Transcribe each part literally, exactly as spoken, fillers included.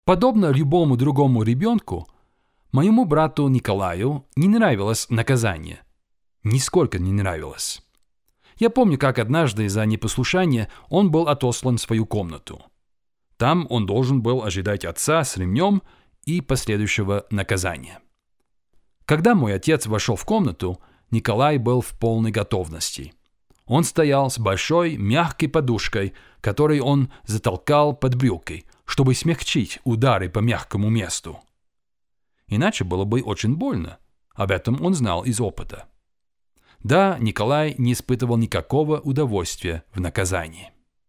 Подобно любому другому ребенку, моему брату Николаю не нравилось наказание. Нисколько не нравилось. Я помню, как однажды за непослушание он был отослан в свою комнату. Там он должен был ожидать отца с ремнем и последующего наказания. Когда мой отец вошел в комнату, Николай был в полной готовности. Он стоял с большой мягкой подушкой, которой он затолкал под брюки, чтобы смягчить удары по мягкому месту. Иначе было бы очень больно. Об этом он знал из опыта. Да, Николай не испытывал никакого удовольствия в наказании.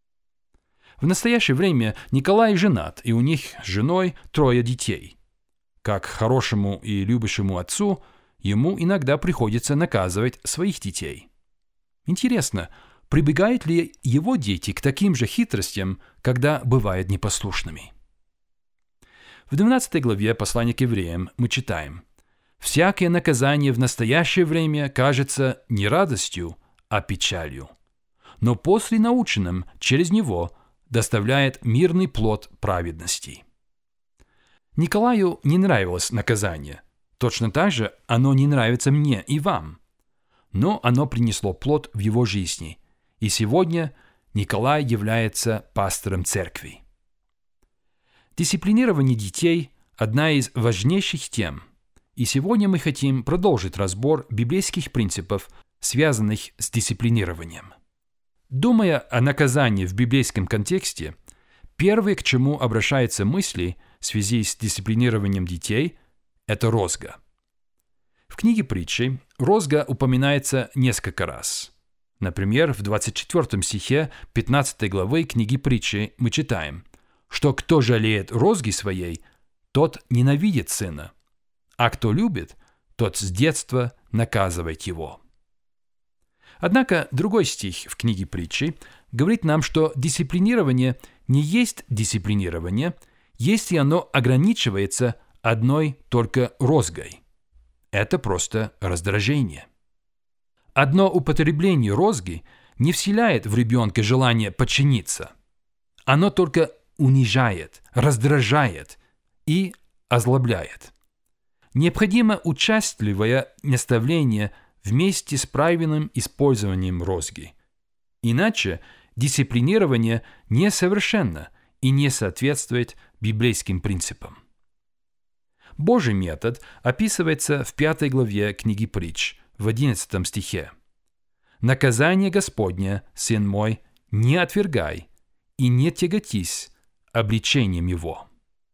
В настоящее время Николай женат, и у них с женой трое детей. Как хорошему и любящему отцу, ему иногда приходится наказывать своих детей. Интересно, прибегают ли его дети к таким же хитростям, когда бывают непослушными? В двенадцатой главе послания к евреям мы читаем: «Всякое наказание в настоящее время кажется не радостью, а печалью, но после наученным через него доставляет мирный плод праведности». Николаю не нравилось наказание. Точно так же оно не нравится мне и вам. Но оно принесло плод в его жизни, и сегодня Николай является пастором церкви. Дисциплинирование детей – одна из важнейших тем, и сегодня мы хотим продолжить разбор библейских принципов, связанных с дисциплинированием. Думая о наказании в библейском контексте, первое, к чему обращаются мысли в связи с дисциплинированием детей – это розга. В книге притчи розга упоминается несколько раз. Например, в двадцать четвёртом стихе пятнадцатой главы книги притчи мы читаем, что кто жалеет розги своей, тот ненавидит сына, а кто любит, тот с детства наказывает его. Однако другой стих в книге притчи говорит нам, что дисциплинирование не есть дисциплинирование, если оно ограничивается одной только розгой. Это просто раздражение. Одно употребление розги не вселяет в ребенка желание подчиниться. Оно только унижает, раздражает и озлобляет. Необходимо участливое наставление вместе с правильным использованием розги. Иначе дисциплинирование несовершенно и не соответствует библейским принципам. Божий метод описывается в пятой главе книги притч, в одиннадцатом стихе. «Наказание Господне, сын мой, не отвергай и не тяготись обличением его».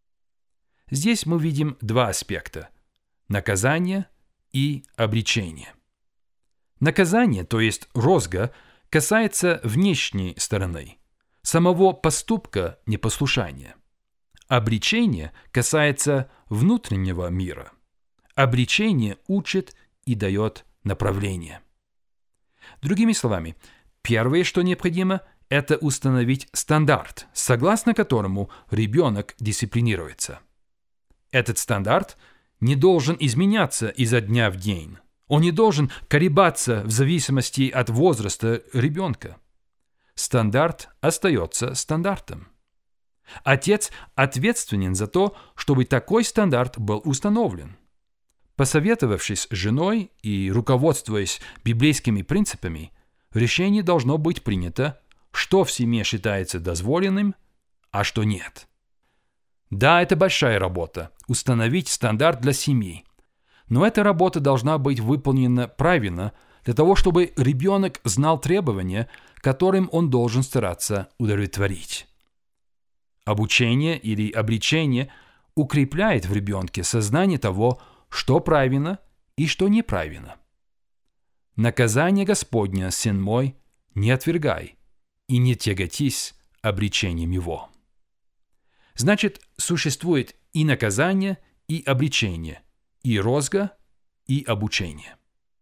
Здесь мы видим два аспекта – наказание и обличение. Наказание, то есть розга, касается внешней стороны, самого поступка непослушания. Обличение касается внутреннего мира. Обличение учит и дает направление. Другими словами, первое, что необходимо, это установить стандарт, согласно которому ребенок дисциплинируется. Этот стандарт не должен изменяться изо дня в день. Он не должен колебаться в зависимости от возраста ребенка. Стандарт остается стандартом. Отец ответственен за то, чтобы такой стандарт был установлен. Посоветовавшись с женой и руководствуясь библейскими принципами, решение должно быть принято, что в семье считается дозволенным, а что нет. Да, это большая работа – установить стандарт для семьи. Но эта работа должна быть выполнена правильно для того, чтобы ребенок знал требования, которым он должен стараться удовлетворить. Обучение или обличение укрепляет в ребенке сознание того, что правильно и что неправильно. «Наказание Господня, сын мой, не отвергай и не тяготись обличением его». Значит, существует и наказание, и обличение, и розга, и обучение.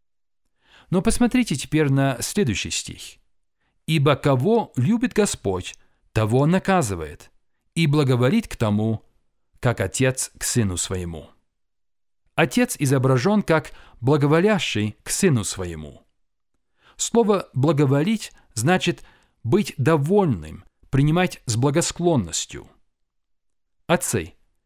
Но посмотрите теперь на следующий стих. «Ибо кого любит Господь, того наказывает, и благоволит к тому, как отец к сыну своему». Отец изображен как благоволящий к сыну своему. Слово «благоволить» значит быть довольным, принимать с благосклонностью. Отцы,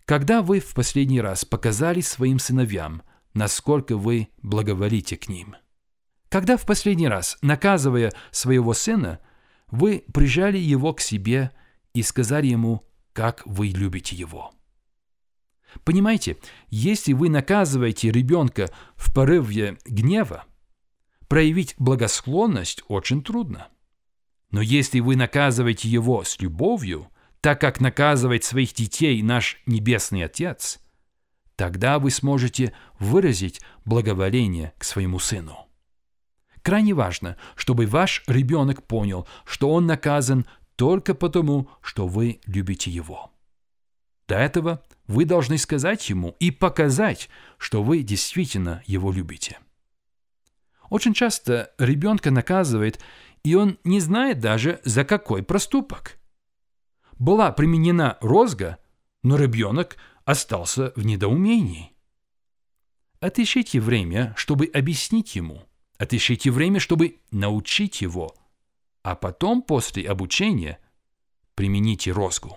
Когда вы в последний раз показали своим сыновьям, насколько вы благоволите к ним? Когда в последний раз, наказывая своего сына, вы прижали его к себе и сказали ему, как вы любите его? Понимаете, если вы наказываете ребенка в порыве гнева, проявить благосклонность очень трудно. Но если вы наказываете его с любовью, так как наказывает своих детей наш Небесный Отец, тогда вы сможете выразить благоволение к своему сыну. Крайне важно, чтобы ваш ребенок понял, что он наказан только потому, что вы любите его. До этого вы должны сказать ему и показать, что вы действительно его любите. Очень часто ребенка наказывает, и он не знает даже, за какой проступок. Была применена розга, но ребенок остался в недоумении. Отыщите время, чтобы объяснить ему. Отыщите время, чтобы научить его. А потом, после обучения, примените розгу.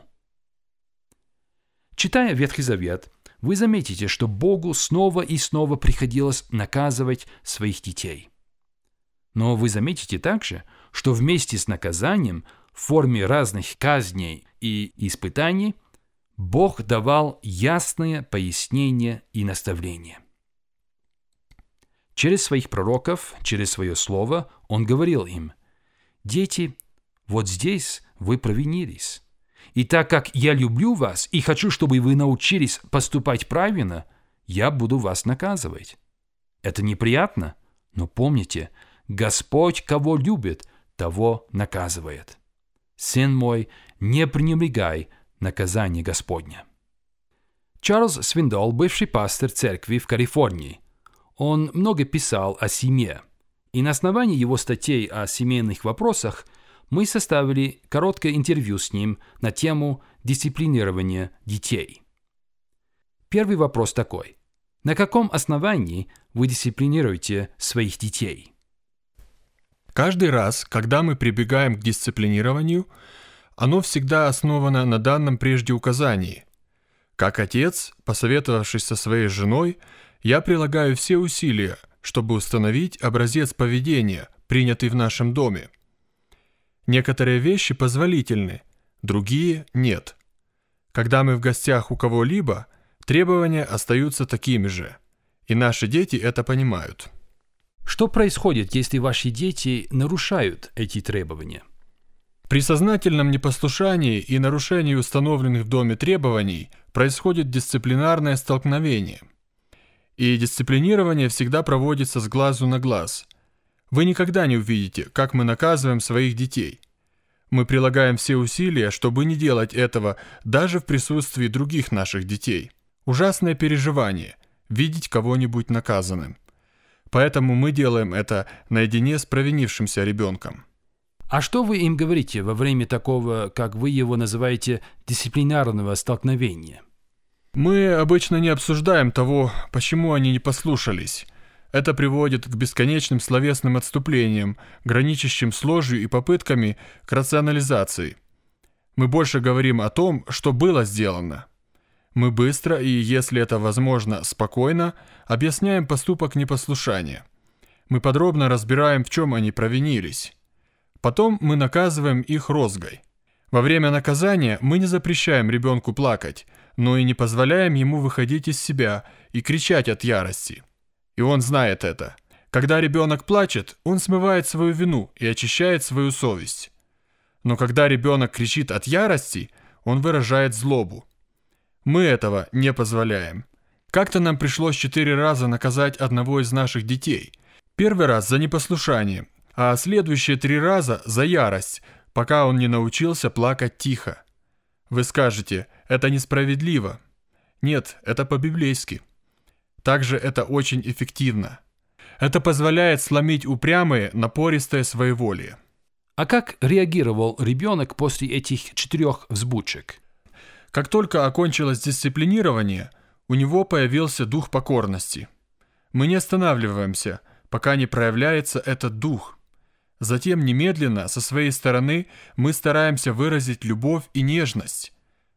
Читая Ветхий Завет, вы заметите, что Богу снова и снова приходилось наказывать своих детей. Но вы заметите также, что вместе с наказанием в форме разных казней и испытаний Бог давал ясное пояснение и наставление. Через своих пророков, через свое слово Он говорил им: «Дети, вот здесь вы провинились. И так как я люблю вас и хочу, чтобы вы научились поступать правильно, я буду вас наказывать. Это неприятно, но помните, Господь, кого любит, того наказывает. Сын мой, не пренебрегай наказание Господня». Чарльз Свиндол, бывший пастор церкви в Калифорнии, он много писал о семье, и на основании его статей о семейных вопросах мы составили короткое интервью с ним на тему дисциплинирования детей. Первый вопрос такой: на каком основании вы дисциплинируете своих детей? Каждый раз, когда мы прибегаем к дисциплинированию, оно всегда основано на данном прежде указании. Как отец, посоветовавшись со своей женой, я прилагаю все усилия, чтобы установить образец поведения, принятый в нашем доме. Некоторые вещи позволительны, другие – нет. Когда мы в гостях у кого-либо, требования остаются такими же, и наши дети это понимают. Что происходит, если ваши дети нарушают эти требования? При сознательном непослушании и нарушении установленных в доме требований происходит дисциплинарное столкновение. И дисциплинирование всегда проводится с глазу на глаз. Вы никогда не увидите, как мы наказываем своих детей. Мы прилагаем все усилия, чтобы не делать этого даже в присутствии других наших детей. Ужасное переживание – видеть кого-нибудь наказанным. Поэтому мы делаем это наедине с провинившимся ребенком. А что вы им говорите во время такого, как вы его называете, дисциплинарного столкновения? Мы обычно не обсуждаем того, почему они не послушались. Это приводит к бесконечным словесным отступлениям, граничащим с ложью и попытками к рационализации. Мы больше говорим о том, что было сделано. Мы быстро и, если это возможно, спокойно объясняем поступок непослушания. Мы подробно разбираем, в чем они провинились. Потом мы наказываем их розгой. Во время наказания мы не запрещаем ребенку плакать, но и не позволяем ему выходить из себя и кричать от ярости. И он знает это. Когда ребенок плачет, он смывает свою вину и очищает свою совесть. Но когда ребенок кричит от ярости, он выражает злобу. Мы этого не позволяем. Как-то нам пришлось четыре раза наказать одного из наших детей. Первый раз за непослушание, а следующие три раза за ярость, пока он не научился плакать тихо. Вы скажете, это несправедливо. Нет, это по-библейски. Также это очень эффективно. Это позволяет сломить упрямые, напористое своеволие. А как реагировал ребенок после этих четырех взбучек? Как только окончилось дисциплинирование, у него появился дух покорности. Мы не останавливаемся, пока не проявляется этот дух. Затем немедленно, со своей стороны, мы стараемся выразить любовь и нежность.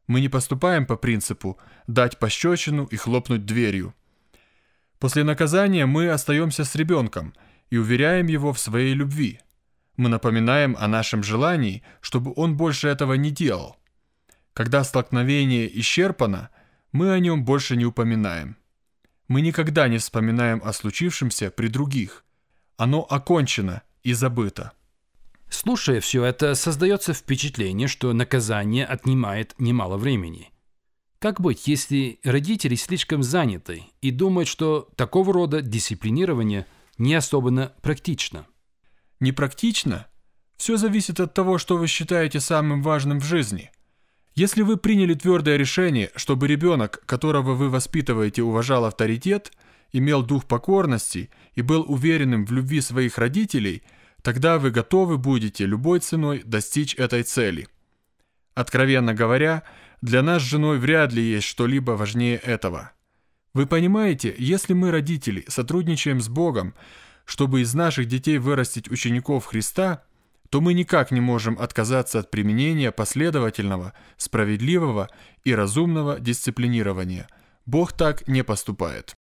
Мы не поступаем по принципу «дать пощечину и хлопнуть дверью». После наказания мы остаемся с ребенком и уверяем его в своей любви. Мы напоминаем о нашем желании, чтобы он больше этого не делал. Когда столкновение исчерпано, мы о нем больше не упоминаем. Мы никогда не вспоминаем о случившемся при других. Оно окончено и забыто. Слушая все это, создается впечатление, что наказание отнимает немало времени. Как быть, если родители слишком заняты и думают, что такого рода дисциплинирование не особенно практично? Непрактично? Все зависит от того, что вы считаете самым важным в жизни. Если вы приняли твердое решение, чтобы ребенок, которого вы воспитываете, уважал авторитет, имел дух покорности и был уверенным в любви своих родителей, тогда вы готовы будете любой ценой достичь этой цели. Откровенно говоря, для нас с женой вряд ли есть что-либо важнее этого. Вы понимаете, если мы, родители, сотрудничаем с Богом, чтобы из наших детей вырастить учеников Христа, то мы никак не можем отказаться от применения последовательного, справедливого и разумного дисциплинирования. Бог так не поступает.